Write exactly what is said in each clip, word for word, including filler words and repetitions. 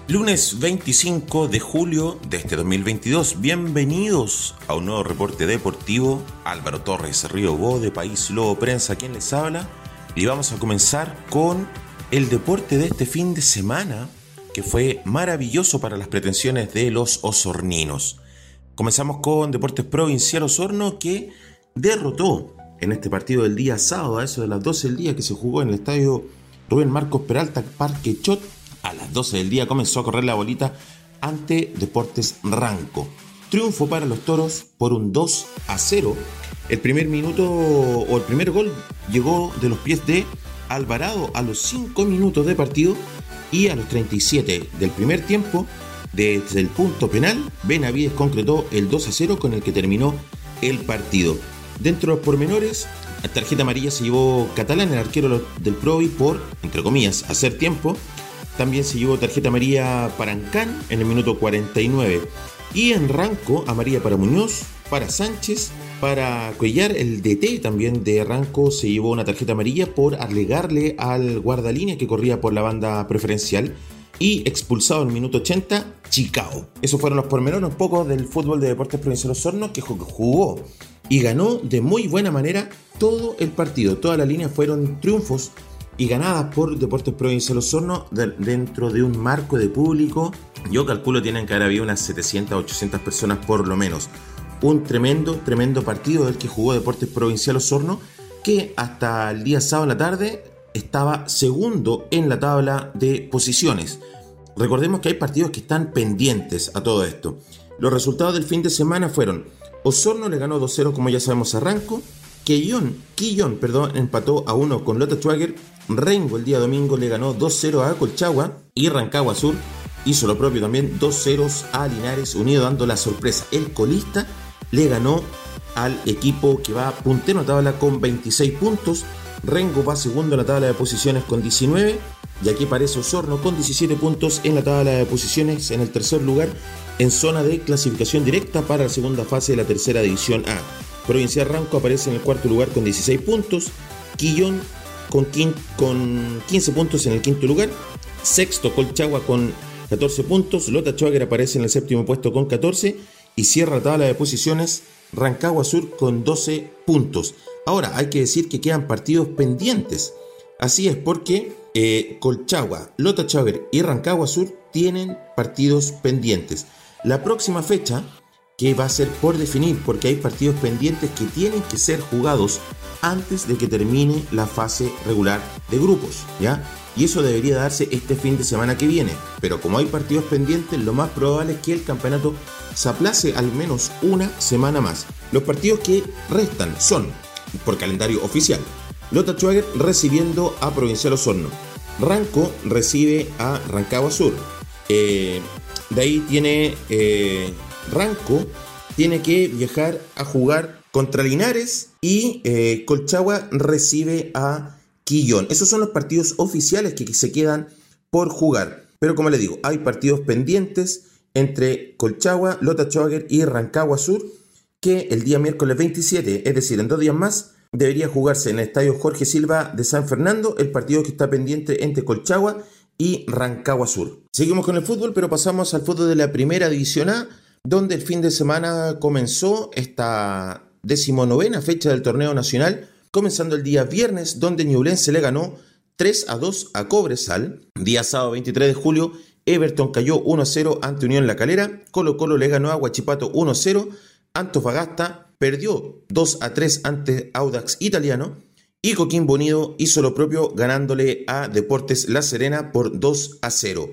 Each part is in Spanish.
Lunes veinticinco de julio de este dos mil veintidós. Bienvenidos a un nuevo reporte deportivo. Álvaro Torres, Río Go, de País Lobo Prensa, quien les habla. Y vamos a comenzar con el deporte de este fin de semana, que fue maravilloso para las pretensiones de los osorninos. Comenzamos con Deportes Provincial Osorno, que derrotó en este partido del día sábado, a eso de las doce del día, que se jugó en el estadio Rubén Marcos Peralta, Parque Chot. A las doce del día comenzó a correr la bolita ante Deportes Ranco. Triunfo para los toros por un dos a cero. El primer minuto o el primer gol llegó de los pies de Alvarado a los cinco minutos de partido, y a los treinta y siete del primer tiempo, desde el punto penal, Benavides concretó el dos a cero con el que terminó el partido. Dentro de los pormenores, la tarjeta amarilla se llevó Catalán, el arquero del Provi, por, entre comillas, hacer tiempo. También se llevó tarjeta amarilla para Ancán en el minuto cuarenta y nueve. Y en Ranco, amarilla para Muñoz, para Sánchez, para Cuellar, el D T también de Ranco, se llevó una tarjeta amarilla por alegarle al guardalínea que corría por la banda preferencial. Y expulsado en el minuto ochenta, Chicao. Esos fueron los pormenores un poco del fútbol de Deportes Provincial Osorno, que jugó y ganó de muy buena manera todo el partido. Todas las líneas fueron triunfos y ganadas por Deportes Provincial Osorno de, dentro de un marco de público. Yo calculo tienen que haber habido unas setecientas, ochocientas personas por lo menos. Un tremendo, tremendo partido el que jugó Deportes Provincial Osorno, que hasta el día sábado en la tarde estaba segundo en la tabla de posiciones. Recordemos que hay partidos que están pendientes a todo esto. Los resultados del fin de semana fueron: Osorno le ganó dos cero, como ya sabemos, a Ranco. Quillón, Quillón perdón, empató a uno con Lota Schwager. Rengo el día domingo le ganó dos cero a Colchagua, y Rancagua Sur hizo lo propio también, dos ceros a Linares Unido, dando la sorpresa. El colista le ganó al equipo que va puntero en la tabla con veintiséis puntos. Rengo va segundo en la tabla de posiciones con diecinueve, y aquí aparece Osorno con diecisiete puntos en la tabla de posiciones, en el tercer lugar, en zona de clasificación directa para la segunda fase de la tercera división A. Provincial Ranco aparece en el cuarto lugar con dieciséis puntos, Quillón con, quin- con quince puntos en el quinto lugar, sexto Colchagua con catorce puntos, Lota Schwager aparece en el séptimo puesto con catorce, y cierra la tabla de posiciones Rancagua Sur con doce puntos. Ahora hay que decir que quedan partidos pendientes, así es, porque eh, Colchagua, Lota Schwager y Rancagua Sur tienen partidos pendientes. La próxima fecha, que va a ser por definir, porque hay partidos pendientes que tienen que ser jugados antes de que termine la fase regular de grupos, ¿ya? Y eso debería darse este fin de semana que viene. Pero como hay partidos pendientes, lo más probable es que el campeonato se aplace al menos una semana más. Los partidos que restan son, por calendario oficial, Lota Schwager recibiendo a Provincial Osorno. Ranco recibe a Rancagua Sur. Eh, de ahí tiene... Eh, Ranco tiene que viajar a jugar contra Linares, y eh, Colchagua recibe a Quillón. Esos son los partidos oficiales que se quedan por jugar. Pero como les digo, hay partidos pendientes entre Colchagua, Lota Schwager y Rancagua Sur, que el día miércoles veintisiete, es decir, en dos días más, debería jugarse en el estadio Jorge Silva de San Fernando, el partido que está pendiente entre Colchagua y Rancagua Sur. Seguimos con el fútbol, pero pasamos al fútbol de la Primera División A, donde el fin de semana comenzó esta decimonovena fecha del torneo nacional, comenzando el día viernes, donde Ñublense le ganó tres a dos a Cobresal. Día sábado veintitrés de julio, Everton cayó uno a cero ante Unión La Calera, Colo Colo le ganó a Huachipato uno a cero, Antofagasta perdió dos a tres ante Audax Italiano, y Coquimbo Unido hizo lo propio ganándole a Deportes La Serena por dos a cero.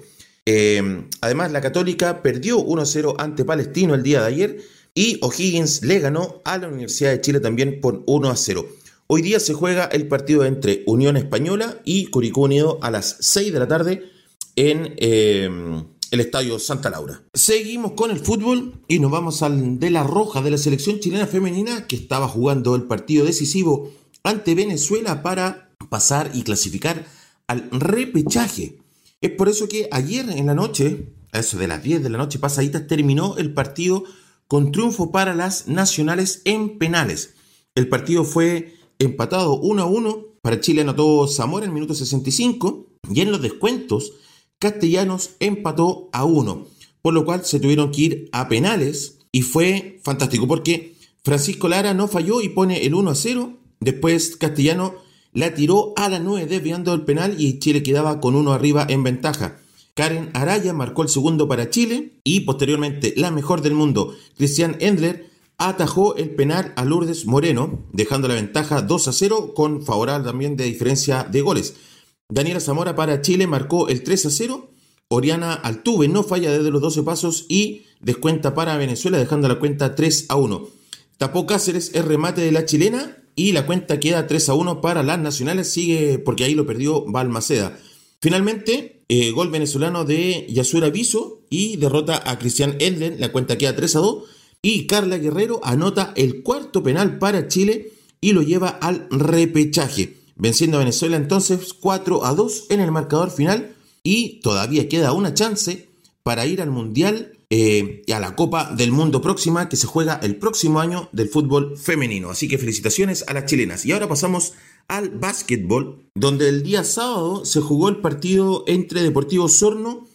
Eh, además, la Católica perdió uno a cero ante Palestino el día de ayer, y O'Higgins le ganó a la Universidad de Chile también por uno a cero. Hoy día se juega el partido entre Unión Española y Curicó Unido a las seis de la tarde en eh, el Estadio Santa Laura. Seguimos con el fútbol y nos vamos al de la Roja, de la selección chilena femenina, que estaba jugando el partido decisivo ante Venezuela para pasar y clasificar al repechaje. Es por eso que ayer en la noche, a eso de las diez de la noche pasaditas, terminó el partido con triunfo para las nacionales en penales. El partido fue empatado uno a uno. Para Chile anotó Zamora en el minuto sesenta y cinco, y en los descuentos Castellanos empató a uno, por lo cual se tuvieron que ir a penales y fue fantástico porque Francisco Lara no falló y pone el uno a cero. Después Castellano la tiró a la nueve desviando el penal y Chile quedaba con uno arriba en ventaja. Karen Araya marcó el segundo para Chile y posteriormente la mejor del mundo, Christian Endler, atajó el penal a Lourdes Moreno, dejando la ventaja dos a cero con favorable también de diferencia de goles. Daniela Zamora para Chile marcó el tres a cero, Oriana Altuve no falla desde los doce pasos y descuenta para Venezuela dejando la cuenta tres a uno. Tapó Cáceres el remate de la chilena y la cuenta queda tres a uno para las nacionales, sigue porque ahí lo perdió Balmaceda. Finalmente, eh, gol venezolano de Yasura Viso y derrota a Christian Elden, la cuenta queda tres a dos. Y Carla Guerrero anota el cuarto penal para Chile y lo lleva al repechaje, venciendo a Venezuela entonces cuatro a dos en el marcador final. Y todavía queda una chance para ir al Mundial eh, y a la Copa del Mundo próxima que se juega el próximo año del fútbol femenino. Así que felicitaciones a las chilenas. Y ahora pasamos al básquetbol, donde el día sábado se jugó el partido entre Deportivo Osorno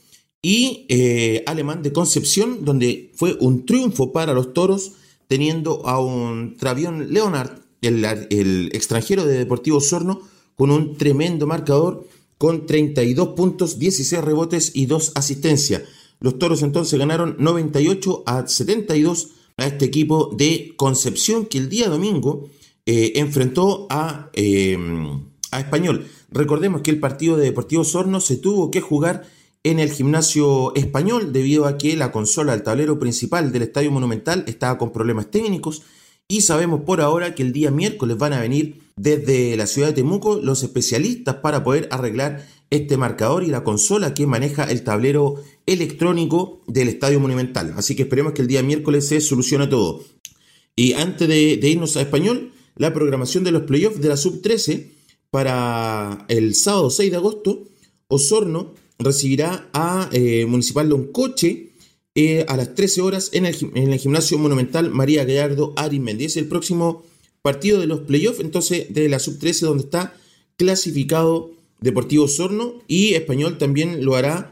y eh, Alemán de Concepción, donde fue un triunfo para los toros, teniendo a un Travion Leonard, el, el extranjero de Deportivo Osorno, con un tremendo marcador, con treinta y dos puntos, dieciséis rebotes y dos asistencias. Los toros entonces ganaron noventa y ocho a setenta y dos a este equipo de Concepción, que el día domingo eh, enfrentó a, eh, a Español. Recordemos que el partido de Deportivo Osorno se tuvo que jugar en el gimnasio Español debido a que la consola del tablero principal del Estadio Monumental estaba con problemas técnicos y sabemos por ahora que el día miércoles van a venir desde la ciudad de Temuco los especialistas para poder arreglar este marcador y la consola que maneja el tablero electrónico del Estadio Monumental. Así que esperemos que el día miércoles se solucione todo. Y antes de, de irnos a Español, la programación de los playoffs de la sub trece para el sábado seis de agosto, Osorno recibirá a eh, Municipal Loncoche eh, a las trece horas en el, en el gimnasio Monumental María Gallardo Arizmendi. Es el próximo partido de los playoffs, entonces, de la sub trece, donde está clasificado Deportivo Osorno, y Español también lo hará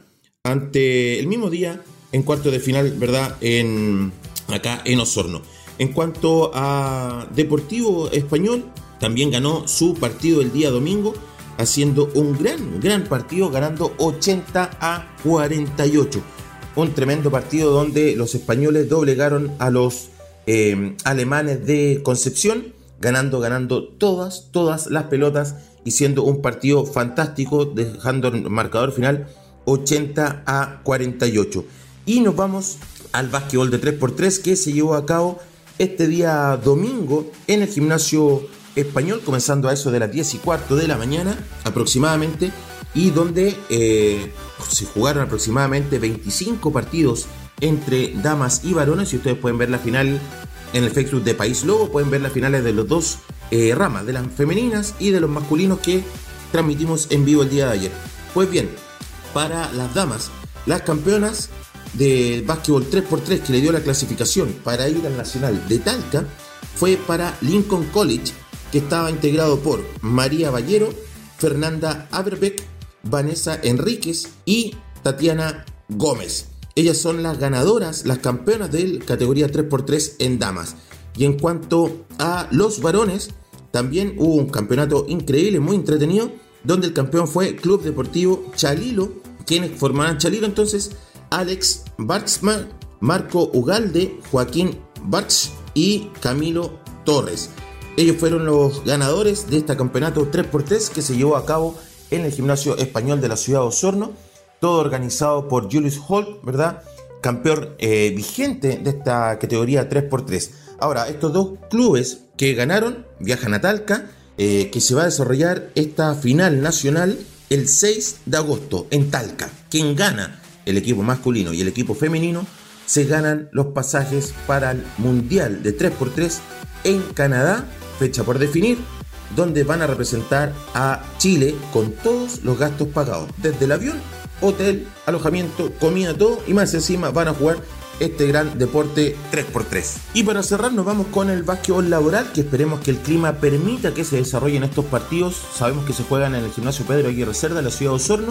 ante el mismo día en cuarto de final, ¿verdad? En, acá en Osorno. En cuanto a Deportivo Español, también ganó su partido el día domingo, haciendo un gran, gran partido, ganando ochenta a cuarenta y ocho. Un tremendo partido donde los españoles doblegaron a los eh, alemanes de Concepción, ganando, ganando todas, todas las pelotas y siendo un partido fantástico, dejando el marcador final ochenta a cuarenta y ocho. Y nos vamos al básquetbol de tres por tres que se llevó a cabo este día domingo en el gimnasio Español, comenzando a eso de las diez y cuarto de la mañana aproximadamente, y donde eh, se jugaron aproximadamente veinticinco partidos entre damas y varones. Y ustedes pueden ver la final en el Facebook de País Lobo, pueden ver las finales de los dos eh, ramas, de las femeninas y de los masculinos, que transmitimos en vivo el día de ayer. Pues bien, para las damas, las campeonas de básquetbol tres por tres que le dio la clasificación para ir al Nacional de Talca fue para Lincoln College, que estaba integrado por María Ballero, Fernanda Aberbeck, Vanessa Enríquez y Tatiana Gómez. Ellas son las ganadoras, las campeonas de categoría tres por tres en damas. Y en cuanto a los varones, también hubo un campeonato increíble, muy entretenido, donde el campeón fue Club Deportivo Chalilo, quienes formarán Chalilo entonces: Alex Bartzman, Marco Ugalde, Joaquín Bartz y Camilo Torres. Ellos fueron los ganadores de este campeonato tres por tres que se llevó a cabo en el gimnasio Español de la ciudad de Osorno, todo organizado por Julius Holt, ¿verdad? Campeón eh, vigente de esta categoría tres por tres. Ahora, estos dos clubes que ganaron viajan a Talca, eh, que se va a desarrollar esta final nacional el seis de agosto en Talca. Quien gana, el equipo masculino y el equipo femenino, se ganan los pasajes para el Mundial de tres por tres en Canadá, fecha por definir, donde van a representar a Chile con todos los gastos pagados, desde el avión, hotel, alojamiento, comida, todo, y más encima van a jugar este gran deporte tres por tres. Y para cerrar nos vamos con el básquetbol laboral, que esperemos que el clima permita que se desarrollen estos partidos. Sabemos que se juegan en el gimnasio Pedro Aguirre Cerda, en la ciudad de Osorno,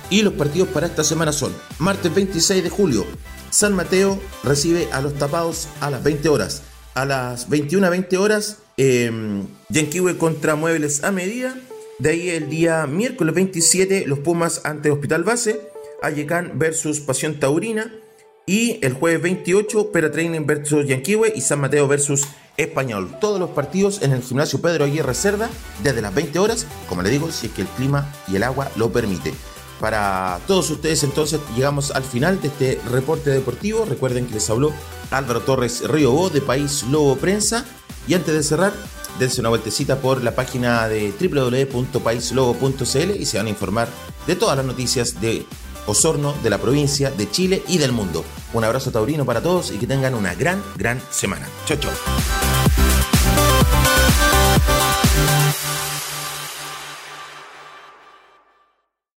Y los partidos para esta semana son: martes veintiséis de julio, San Mateo recibe a los Tapados a las veinte horas. A las veintiuna veinte horas, eh, Yanquihue contra Muebles a Medida. De ahí el día miércoles veintisiete, los Pumas ante Hospital Base, Ayecán versus Pasión Taurina. Y el jueves veintiocho, Pera Training versus Yanquihue y San Mateo versus Español. Todos los partidos en el gimnasio Pedro Aguirre Cerda desde las veinte horas, como le digo, si es que el clima y el agua lo permite. Para todos ustedes, entonces, llegamos al final de este reporte deportivo. Recuerden que les habló Álvaro Torres Riobó de País Lobo Prensa. Y antes de cerrar, dense una vueltecita por la página de doble u doble u doble u punto país lobo punto c l y se van a informar de todas las noticias de Osorno, de la provincia, de Chile y del mundo. Un abrazo taurino para todos y que tengan una gran, gran semana. Chau, chau.